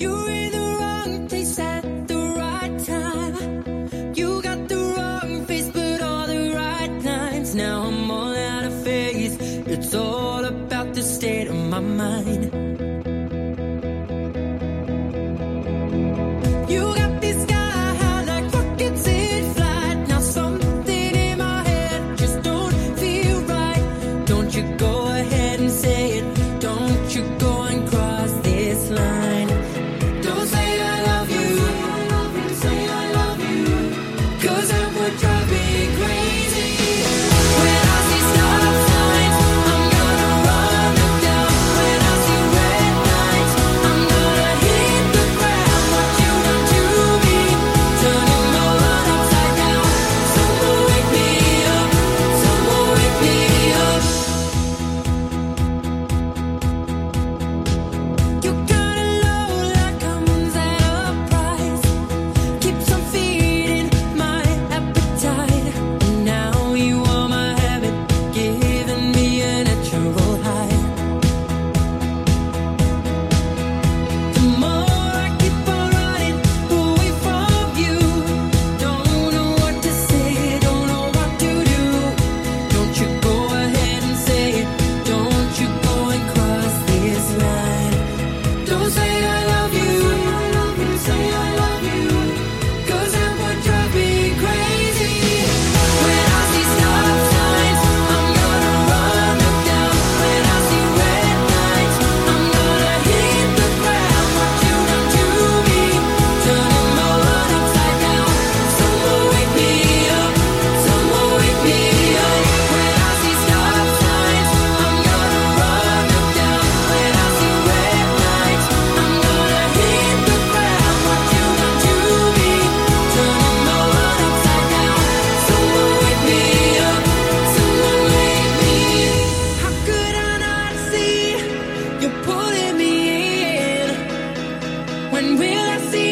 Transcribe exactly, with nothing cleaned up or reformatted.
You're in the wrong place at the right time. You got the wrong face, but all the right lines. Now I'm all out of phase. It's all about the state of my mind. You got this guy high like rockets in flight. Now something in my head just don't feel right. Don't you go ahead and say it. Don't you go and cross this line. Don't say I love you. Say I love you. 'Cause that would drive me crazy. When I see stop signs, I'm gonna run them down. When I see red lights, I'm gonna hit the ground. What you done to me, turning my world upside down. Someone wake me up, someone wake me up. You got a low that comes at a price. Keeps on feeding my appetite. And now you are my habit, giving me a natural high. The more I keep on running away from you, don't know what to say, don't know what to do. Don't you go ahead and say it. Don't you go and cross this line. Don't say I love you. Say I love you. 'Cause that would drive me crazy. When I see stop signs, I'm gonna run them down. When I see red lights, I'm gonna hit the ground. What you done to me, turning my world upside down. Someone wake me up, someone wake me up. When I see stop signs, I'm gonna run them down. When I see red lights, I'm gonna hit the ground. What you done to me, turning my world upside down. Someone wake me up, someone wake me. How could I not see you're pulling me in? When will I see